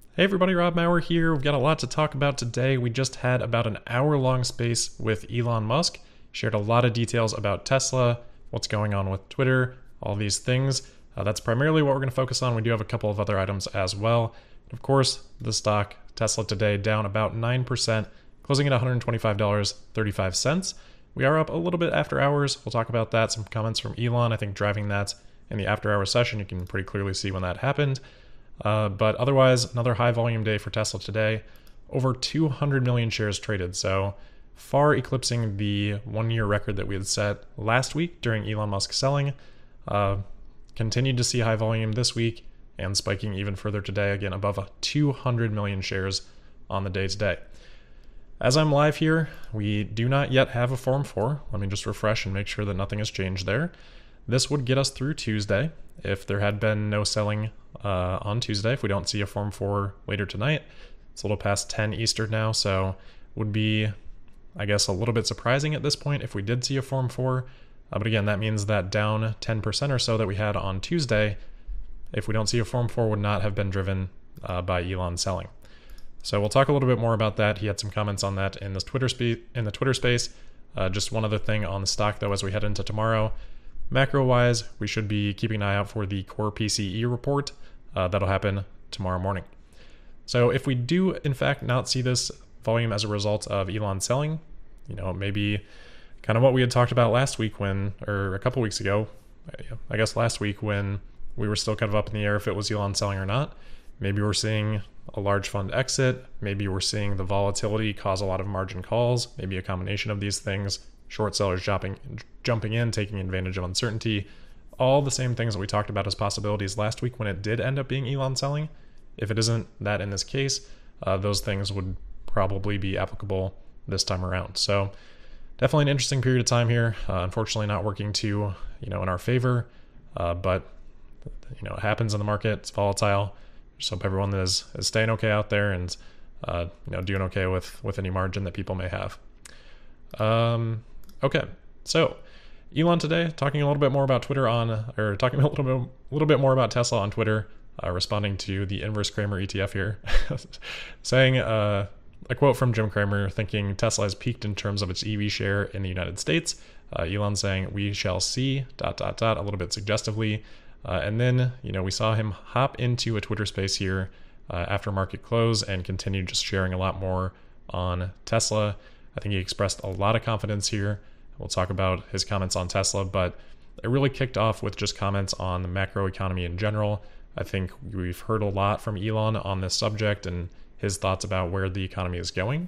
Hey everybody, Rob Maurer here. We've got a lot to talk about today. We just had about an hour-long space with Elon Musk, shared a lot of details about Tesla, what's going on with Twitter, all these things. That's primarily what we're going to focus on. We do have a couple of other items as well. Of course, the stock, Tesla today, down about 9%, closing at $125.35. We are up a little bit after hours. We'll talk about that. Some comments from Elon, I think, driving that in the after-hour session. You can pretty clearly see when that happened. But otherwise, another high volume day for Tesla today. Over 200 million shares traded, so far eclipsing the one-year record that we had set last week during Elon Musk selling. Continued to see high volume this week and spiking even further today, again above 200 million shares on the day today. As I'm live here, we do not yet have a Form 4. Let me just refresh and make sure that nothing has changed there. This would get us through Tuesday. If there had been no selling on Tuesday, if we don't see a Form 4 later tonight, it's a little past 10 Eastern now, so would be, I guess, a little bit surprising at this point if we did see a Form 4. But again, that means that down 10% or so that we had on Tuesday, if we don't see a Form 4, would not have been driven by Elon selling. So we'll talk a little bit more about that. He had some comments on that in this Twitter space. Just one other thing on the stock, though, as we head into tomorrow. Macro-wise, we should be keeping an eye out for the core PCE report. That'll happen tomorrow morning. So if we do, in fact, not see this volume as a result of Elon selling, maybe kind of what we had talked about last week or a couple weeks ago, I guess last week when we were still kind of up in the air if it was Elon selling or not. Maybe we're seeing a large fund exit. Maybe we're seeing the volatility cause a lot of margin calls. Maybe a combination of these things. Short sellers jumping in, taking advantage of uncertainty. All the same things that we talked about as possibilities last week when it did end up being Elon selling. If it isn't that in this case, those things would probably be applicable this time around. So definitely an interesting period of time here. Unfortunately not working in our favor, but it happens in the market. It's volatile. Just hope everyone is staying okay out there and doing okay with any margin that people may have. Okay, so Elon today talking a little bit more about talking a little bit more about Tesla on Twitter, responding to the inverse Cramer ETF here, saying a quote from Jim Cramer, thinking Tesla has peaked in terms of its EV share in the United States. Elon saying we shall see ... a little bit suggestively, and then we saw him hop into a Twitter space here after market close and continue just sharing a lot more on Tesla. I think he expressed a lot of confidence here. We'll talk about his comments on Tesla, but it really kicked off with just comments on the macro economy in general. I think we've heard a lot from Elon on this subject and his thoughts about where the economy is going.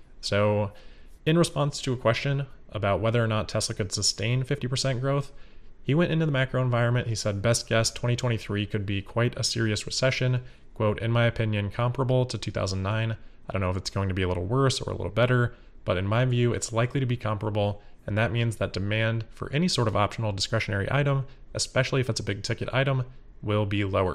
So in response to a question about whether or not Tesla could sustain 50% growth, he went into the macro environment. He said, best guess 2023 could be quite a serious recession. Quote, in my opinion, comparable to 2009. I don't know if it's going to be a little worse or a little better, but in my view, it's likely to be comparable, and that means that demand for any sort of optional discretionary item, especially if it's a big ticket item, will be lower.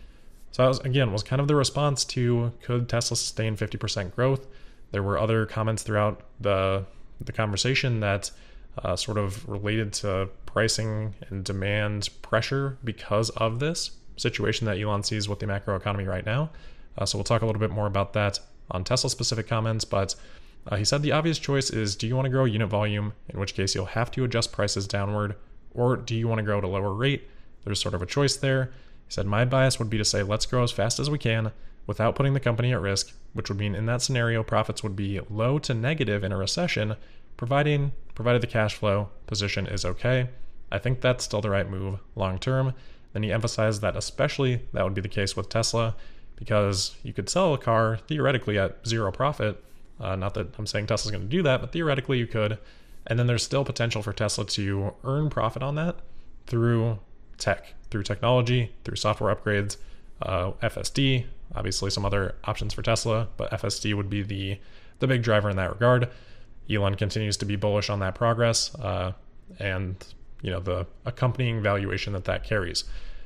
So that was kind of the response to, could Tesla sustain 50% growth? There were other comments throughout the conversation that sort of related to pricing and demand pressure because of this situation that Elon sees with the macroeconomy right now. So we'll talk a little bit more about that on Tesla-specific comments, but he said the obvious choice is, do you want to grow unit volume, in which case you'll have to adjust prices downward, or do you want to grow at a lower rate? There's sort of a choice there. He said, my bias would be to say, let's grow as fast as we can without putting the company at risk, which would mean in that scenario, profits would be low to negative in a recession, provided the cash flow position is okay. I think that's still the right move long term. Then he emphasized that especially that would be the case with Tesla, because you could sell a car theoretically at zero profit. Not that I'm saying Tesla's going to do that, but theoretically you could. And then there's still potential for Tesla to earn profit on that through technology, through software upgrades, FSD, obviously some other options for Tesla, but FSD would be the big driver in that regard. Elon continues to be bullish on that progress and the accompanying valuation that carries.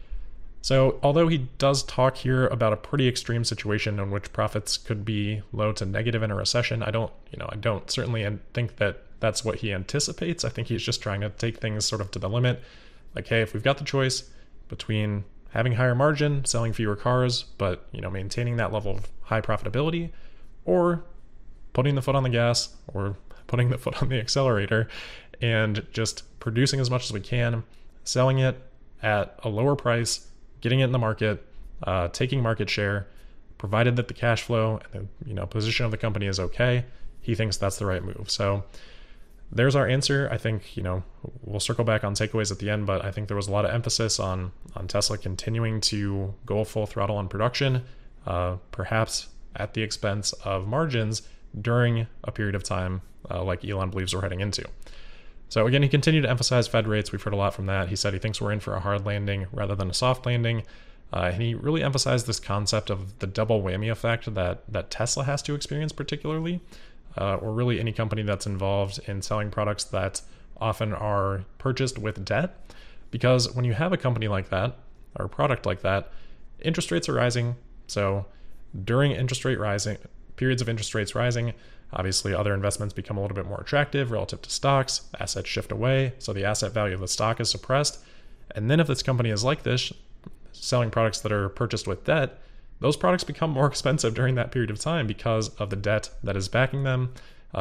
So although he does talk here about a pretty extreme situation in which profits could be low to negative in a recession, I don't certainly think that that's what he anticipates. I think he's just trying to take things sort of to the limit. Like, hey, if we've got the choice between having higher margin, selling fewer cars, but maintaining that level of high profitability, or putting the foot on the gas or putting the foot on the accelerator and just producing as much as we can, selling it at a lower price, getting it in the market, taking market share, provided that the cash flow and the position of the company is okay. He thinks that's the right move. So there's our answer. I think we'll circle back on takeaways at the end, but I think there was a lot of emphasis on Tesla continuing to go full throttle on production, perhaps at the expense of margins during a period of time like Elon believes we're heading into. So again, he continued to emphasize Fed rates. We've heard a lot from that. He said he thinks we're in for a hard landing rather than a soft landing. And he really emphasized this concept of the double whammy effect that Tesla has to experience particularly, or really any company that's involved in selling products that often are purchased with debt. Because when you have a company like that, or a product like that, interest rates are rising. So during periods of interest rates rising, obviously other investments become a little bit more attractive relative to stocks, assets shift away, so the asset value of the stock is suppressed. And then if this company is like this, selling products that are purchased with debt, those products become more expensive during that period of time because of the debt that is backing them.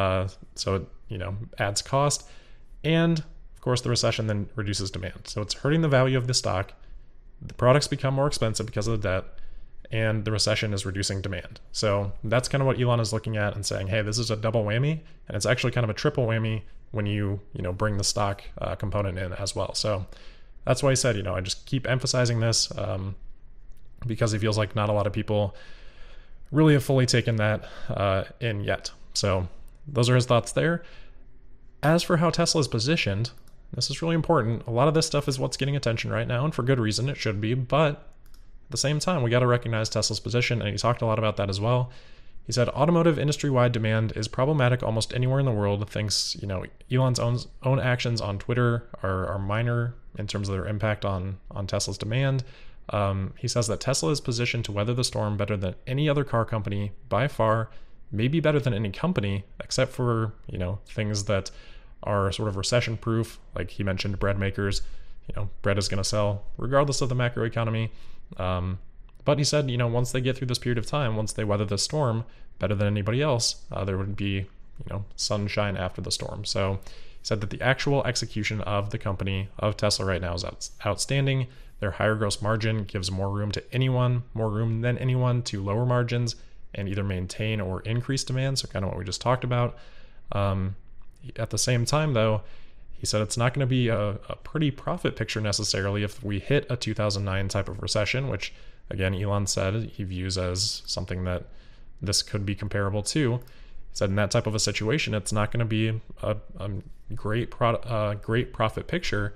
So it adds cost. And of course, the recession then reduces demand. So it's hurting the value of the stock. The products become more expensive because of the debt, and the recession is reducing demand. So that's kind of what Elon is looking at and saying, hey, this is a double whammy, and it's actually kind of a triple whammy when you bring the stock component in as well. So that's why he said, I just keep emphasizing this because he feels like not a lot of people really have fully taken that in yet. So those are his thoughts there. As for how Tesla is positioned, this is really important. A lot of this stuff is what's getting attention right now, and for good reason, it should be. But at the same time, we got to recognize Tesla's position, and he talked a lot about that as well. He said automotive industry-wide demand is problematic almost anywhere in the world. Thinks Elon's own actions on Twitter are minor in terms of their impact on Tesla's demand. He says that Tesla is positioned to weather the storm better than any other car company by far, maybe better than any company, except for things that are sort of recession-proof, like he mentioned bread makers. Bread is going to sell regardless of the macroeconomy. But he said, once they get through this period of time, once they weather the storm better than anybody else, there would be, sunshine after the storm. So he said that the actual execution of the company, of Tesla right now, is outstanding. Their higher gross margin gives more room than anyone to lower margins and either maintain or increase demand. So kind of what we just talked about. At the same time, though, he said it's not going to be a pretty profit picture necessarily if we hit a 2009 type of recession, which, again, Elon said he views as something that this could be comparable to. He said in that type of a situation, it's not going to be a great profit picture.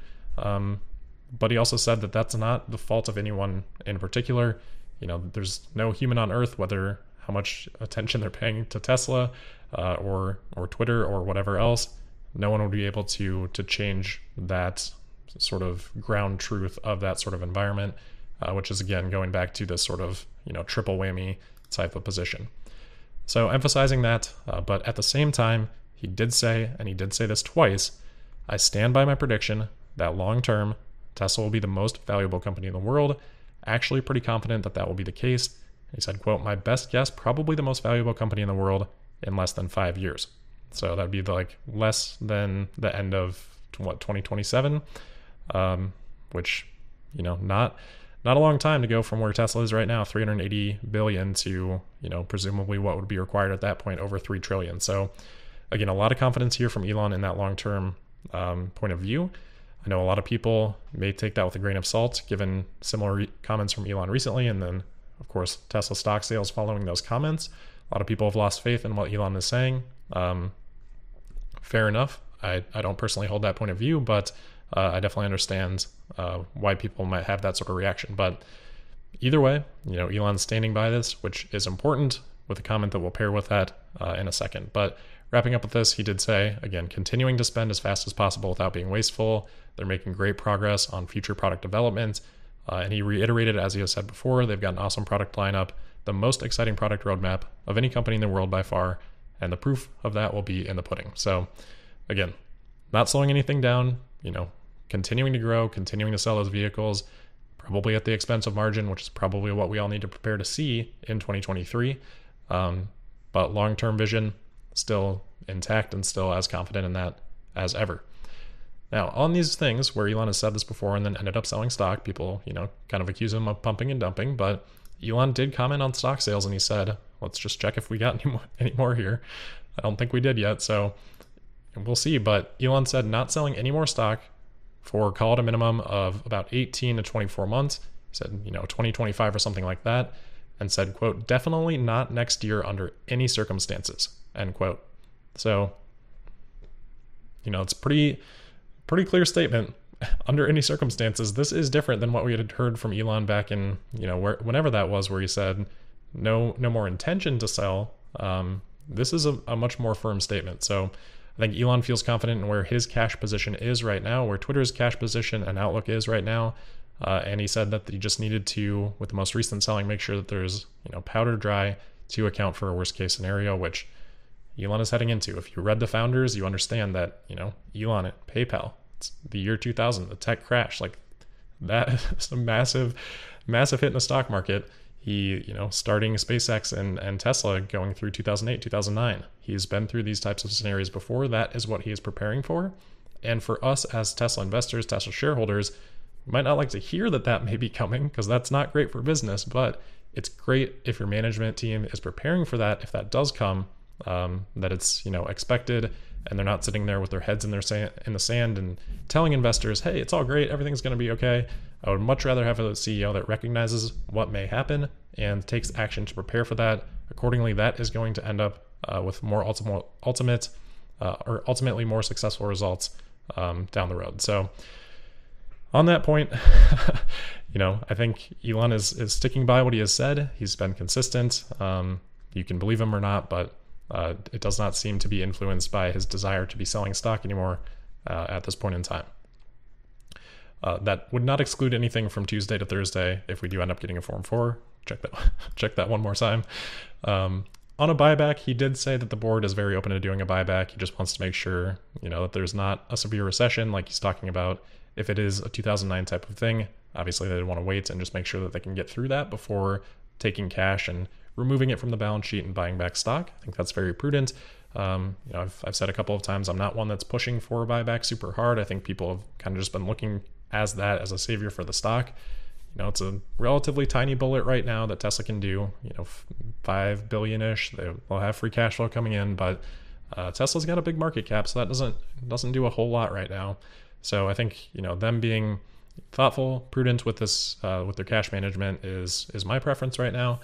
But he also said that that's not the fault of anyone in particular. There's no human on earth, whether how much attention they're paying to Tesla or Twitter or whatever else. No one would be able to change that sort of ground truth of that sort of environment, which is, again, going back to this sort of, triple whammy type of position. So emphasizing that, but at the same time, he did say, and he did say this twice, I stand by my prediction that long term, Tesla will be the most valuable company in the world. Actually pretty confident that will be the case. He said, quote, my best guess, probably the most valuable company in the world in less than 5 years. So that'd be like less than the end of 2027, which, not a long time to go from where Tesla is right now, 380 billion to, presumably what would be required at that point, over 3 trillion. So again, a lot of confidence here from Elon in that long-term point of view. I know a lot of people may take that with a grain of salt, given similar comments from Elon recently, and then, of course, Tesla stock sales following those comments. A lot of people have lost faith in what Elon is saying. Fair enough. I don't personally hold that point of view, but I definitely understand why people might have that sort of reaction. But either way, Elon's standing by this, which is important, with a comment that we'll pair with that in a second. But wrapping up with this, he did say, again, continuing to spend as fast as possible without being wasteful. They're making great progress on future product development. And he reiterated, as he has said before, they've got an awesome product lineup, the most exciting product roadmap of any company in the world by far. And the proof of that will be in the pudding. So again, not slowing anything down, continuing to grow, continuing to sell those vehicles, probably at the expense of margin, which is probably what we all need to prepare to see in 2023. But long-term vision, still intact and still as confident in that as ever. Now, on these things where Elon has said this before and then ended up selling stock, people, kind of accuse him of pumping and dumping, but Elon did comment on stock sales and he said, let's just check if we got any more here. I don't think we did yet, so we'll see. But Elon said not selling any more stock for, call it a minimum of about 18 to 24 months. He said, 2025 or something like that, and said, quote, definitely not next year under any circumstances, end quote. So, it's pretty clear statement. Under any circumstances, this is different than what we had heard from Elon back in, whenever that was, where he said no more intention to sell. This is a much more firm statement. So I think Elon feels confident in where his cash position is right now, where Twitter's cash position and outlook is right now. And he said that he just needed to, with the most recent selling, make sure that there's, powder dry to account for a worst case scenario, which Elon is heading into. If you read the founders, you understand that, Elon at PayPal, it's the year 2000, the tech crash, like that is a massive hit in the stock market. He, starting SpaceX and Tesla going through 2008, 2009. He's been through these types of scenarios before. That is what he is preparing for. And for us as Tesla investors, Tesla shareholders, we might not like to hear that may be coming because that's not great for business, but it's great if your management team is preparing for that. If that does come, that it's, expected, and they're not sitting there with their heads in the sand and telling investors, hey, it's all great, everything's going to be okay. I would much rather have a CEO that recognizes what may happen and takes action to prepare for that. Accordingly, that is going to end up with more ultimately more successful results down the road. So on that point, I think Elon is sticking by what he has said. He's been consistent. You can believe him or not, but it does not seem to be influenced by his desire to be selling stock anymore at this point in time. That would not exclude anything from Tuesday to Thursday if we do end up getting a Form 4. Check that one more time. On a buyback, he did say that the board is very open to doing a buyback. He just wants to make sure, that there's not a severe recession like he's talking about. If it is a 2009 type of thing, obviously they want to wait and just make sure that they can get through that before taking cash and removing it from the balance sheet and buying back stock. I think that's very prudent. I've said a couple of times, I'm not one that's pushing for a buyback super hard. I think people have kind of just been looking as a savior for the stock. It's a relatively tiny bullet right now that Tesla can do, 5 billion-ish. They'll have free cash flow coming in, but Tesla's got a big market cap, so that doesn't do a whole lot right now. So I think, them being thoughtful, prudent with this, with their cash management is my preference right now.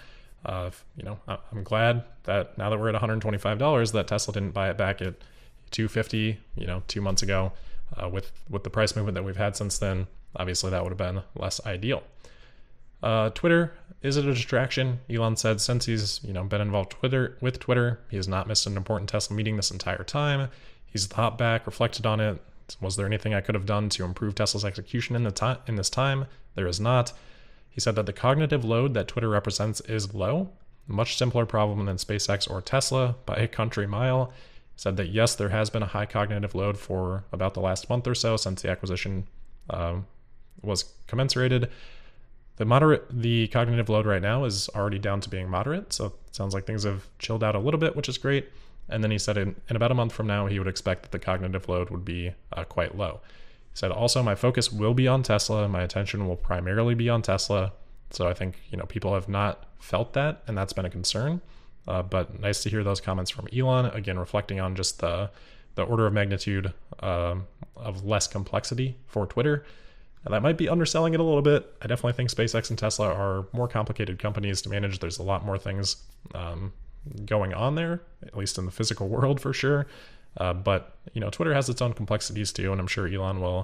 I'm glad that now that we're at $125, that Tesla didn't buy it back at $250, 2 months ago. With the price movement that we've had since then, obviously that would have been less ideal. Twitter, is it a distraction? Elon said since he's been involved with Twitter, he has not missed an important Tesla meeting this entire time. He's thought back, reflected on it. Was there anything I could have done to improve Tesla's execution in this time? There is not. He said that the cognitive load that Twitter represents is low, a much simpler problem than SpaceX or Tesla by a country mile. Said that yes, there has been a high cognitive load for about the last month or so since the acquisition was commensurated. The cognitive load right now is already down to being moderate, so it sounds like things have chilled out a little bit, which is great. And then he said in about a month from now, he would expect that the cognitive load would be quite low. He said also, my focus will be on Tesla. My attention will primarily be on Tesla. So I think people have not felt that, and that's been a concern. But nice to hear those comments from Elon, again, reflecting on just the order of magnitude of less complexity for Twitter. And that might be underselling it a little bit. I definitely think SpaceX and Tesla are more complicated companies to manage. There's a lot more things going on there, at least in the physical world for sure. But Twitter has its own complexities too, and I'm sure Elon will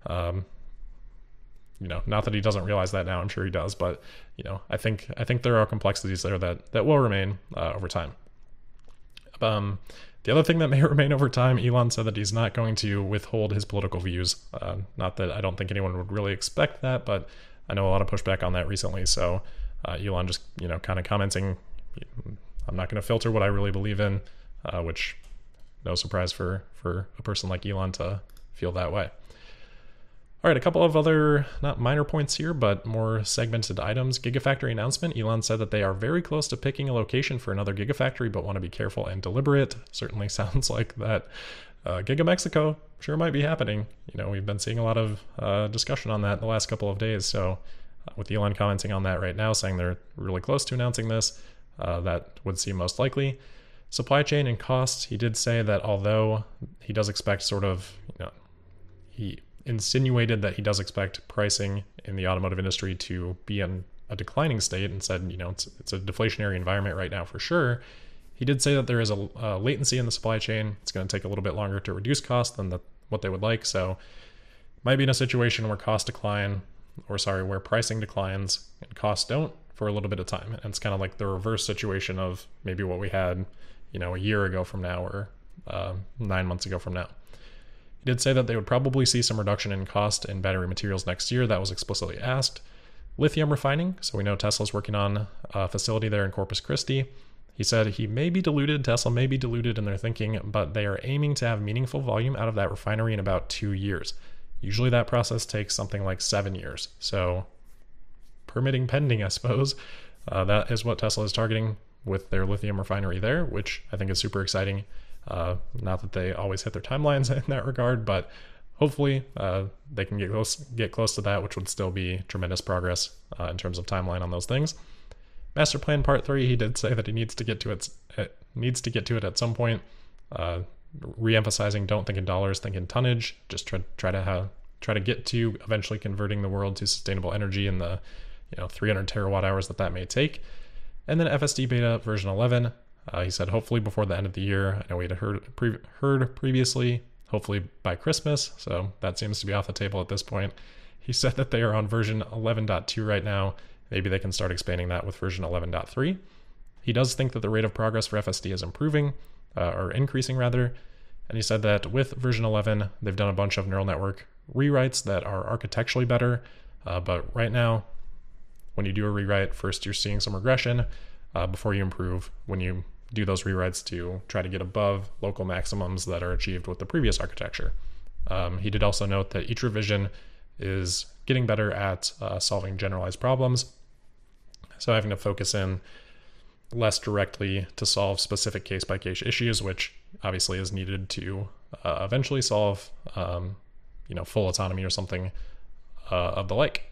not that he doesn't realize that now, I'm sure he does, but I think there are complexities there that will remain over time. The other thing that may remain over time, Elon said that he's not going to withhold his political views. Not that I don't think anyone would really expect that, but I know a lot of pushback on that recently. So Elon just kind of commenting, I'm not going to filter what I really believe in, which no surprise for a person like Elon to feel that way. All right, a couple of other, not minor points here, but more segmented items. Gigafactory announcement. Elon said that they are very close to picking a location for another Gigafactory, but want to be careful and deliberate. Certainly sounds like that Giga Mexico sure might be happening. You know, we've been seeing a lot of discussion on that in the last couple of days. So with Elon commenting on that right now, saying they're really close to announcing this, that would seem most likely. Supply chain and costs. He did say that although he does expect sort of, he insinuated that he does expect pricing in the automotive industry to be in a declining state and said, it's a deflationary environment right now for sure. He did say that there is a latency in the supply chain. It's going to take a little bit longer to reduce costs than what they would like. So might be in a situation where where pricing declines and costs don't for a little bit of time. And it's kind of like the reverse situation of maybe what we had, a year ago from now or 9 months ago from now. He did say that they would probably see some reduction in cost in battery materials next year. That was explicitly asked. Lithium refining. So we know Tesla's working on a facility there in Corpus Christi. He said Tesla may be diluted in their thinking, but they are aiming to have meaningful volume out of that refinery in about 2 years. Usually that process takes something like 7 years. So permitting pending, I suppose. That is what Tesla is targeting with their lithium refinery there, which I think is super exciting. Not that they always hit their timelines in that regard, but hopefully they can get close to that, which would still be tremendous progress in terms of timeline on those things. Master Plan Part 3, he did say that he needs to get to it at some point. Re-emphasizing, don't think in dollars, think in tonnage. Just try to get to eventually converting the world to sustainable energy in the 300 terawatt hours that may take. And then FSD beta version 11. He said hopefully before the end of the year. I know we had heard previously, hopefully by Christmas, so that seems to be off the table at this point. He said that they are on version 11.2 right now. Maybe they can start expanding that with version 11.3. He does think that the rate of progress for FSD is improving, or increasing rather, and he said that with version 11, they've done a bunch of neural network rewrites that are architecturally better, but right now, when you do a rewrite, first you're seeing some regression before you improve when you do those rewrites to try to get above local maximums that are achieved with the previous architecture. He did also note that each revision is getting better at solving generalized problems, so having to focus in less directly to solve specific case-by-case issues, which obviously is needed to eventually solve full autonomy or something of the like.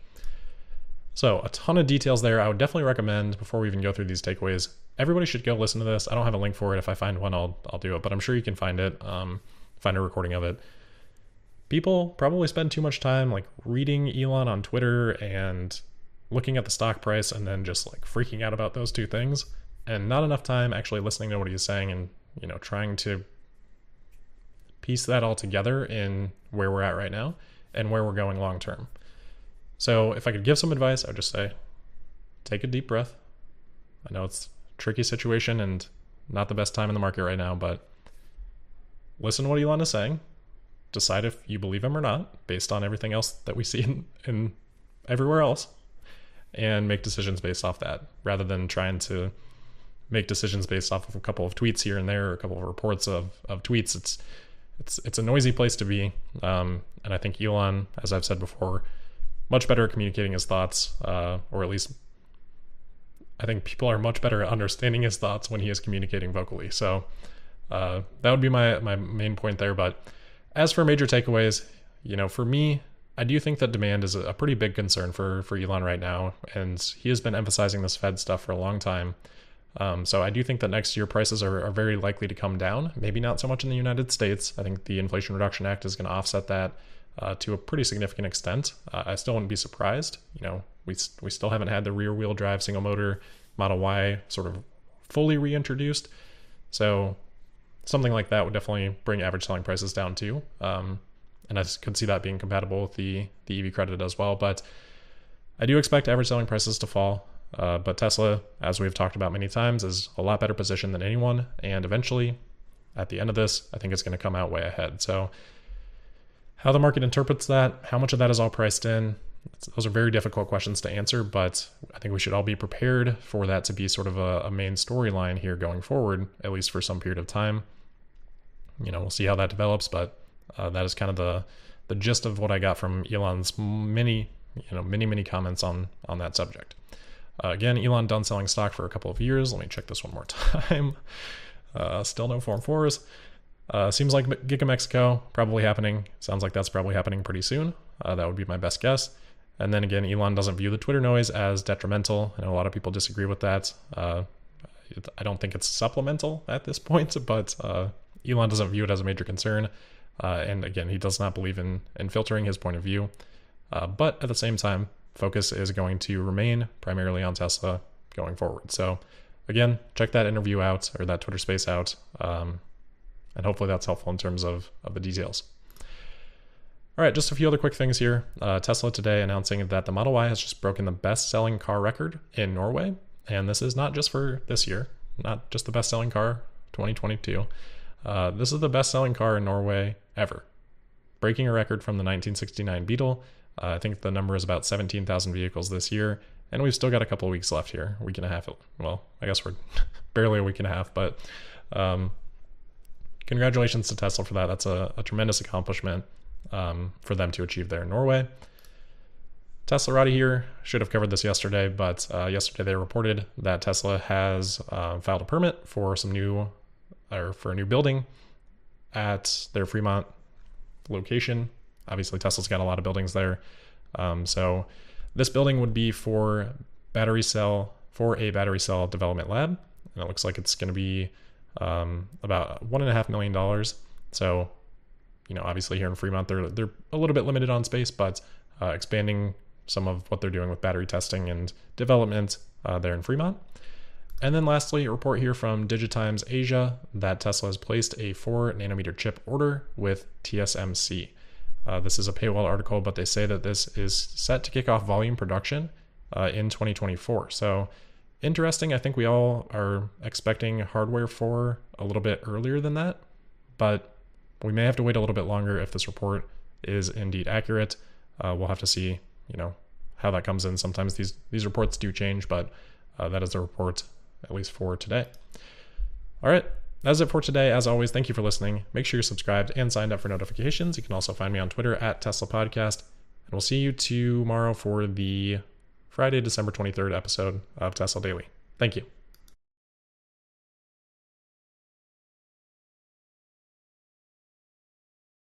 So a ton of details there. I would definitely recommend, before we even go through these takeaways, everybody should go listen to this. I don't have a link for it. If I find one, I'll do it, but I'm sure you can find it, find a recording of it. People probably spend too much time reading Elon on Twitter and looking at the stock price and then just freaking out about those two things, and not enough time actually listening to what he's saying and trying to piece that all together in where we're at right now and where we're going long term. So if I could give some advice, I would just say, take a deep breath. I know it's a tricky situation and not the best time in the market right now, but listen to what Elon is saying. Decide if you believe him or not, based on everything else that we see in everywhere else, and make decisions based off that, rather than trying to make decisions based off of a couple of tweets here and there, or a couple of reports of tweets. It's a noisy place to be, and I think Elon, as I've said before, much better at communicating his thoughts, or at least I think people are much better at understanding his thoughts when he is communicating vocally. So that would be my main point there. But as for major takeaways, for me, I do think that demand is a pretty big concern for Elon right now, and he has been emphasizing this Fed stuff for a long time. So I do think that next year prices are very likely to come down. Maybe not so much in the United States. I think the Inflation Reduction Act is going to offset that to a pretty significant extent. I still wouldn't be surprised. We still haven't had the rear-wheel drive single motor Model Y sort of fully reintroduced. So something like that would definitely bring average selling prices down too. And I could see that being compatible with the EV credit as well. But I do expect average selling prices to fall. But Tesla, as we've talked about many times, is a lot better positioned than anyone. And eventually, at the end of this, I think it's going to come out way ahead. So how the market interprets that, how much of that is all priced in, those are very difficult questions to answer, but I think we should all be prepared for that to be sort of a main storyline here going forward, at least for some period of time. We'll see how that develops, but that is kind of the gist of what I got from Elon's many comments on that subject. Again, Elon done selling stock for a couple of years. Let me check this one more time. Still no Form 4s. Seems like Giga Mexico probably happening. Sounds like that's probably happening pretty soon. That would be my best guess. And then again, Elon doesn't view the Twitter noise as detrimental. I know a lot of people disagree with that. I don't think it's supplemental at this point, but Elon doesn't view it as a major concern. And again, he does not believe in filtering his point of view. But at the same time, focus is going to remain primarily on Tesla going forward. So again, check that interview out, or that Twitter space out. And hopefully that's helpful in terms of the details. All right, just a few other quick things here. Tesla today announcing that the Model Y has just broken the best-selling car record in Norway. And this is not just for this year, not just the best-selling car, 2022. This is the best-selling car in Norway ever, breaking a record from the 1969 Beetle. I think the number is about 17,000 vehicles this year, and we've still got a couple of weeks left here, a week and a half. Well, I guess we're barely a week and a half, but congratulations to Tesla for that. That's a tremendous accomplishment for them to achieve there in Norway. Teslarati here, should have covered this yesterday, but yesterday they reported that Tesla has filed a permit for a new building at their Fremont location. Obviously, Tesla's got a lot of buildings there. So this building would be for a battery cell development lab. And it looks like it's going to be about $1.5 million. So, obviously here in Fremont, they're a little bit limited on space, but expanding some of what they're doing with battery testing and development there in Fremont. And then lastly, a report here from Digitimes Asia that Tesla has placed a 4nm chip order with TSMC. This is a paywall article, but they say that this is set to kick off volume production in 2024. So interesting. I think we all are expecting hardware for a little bit earlier than that, but we may have to wait a little bit longer if this report is indeed accurate. We'll have to see, how that comes in. Sometimes these reports do change, but that is the report, at least for today. All right. That's it for today. As always, thank you for listening. Make sure you're subscribed and signed up for notifications. You can also find me on Twitter at Tesla Podcast. And we'll see you tomorrow for the Friday, December 23rd episode of Tesla Daily. Thank you.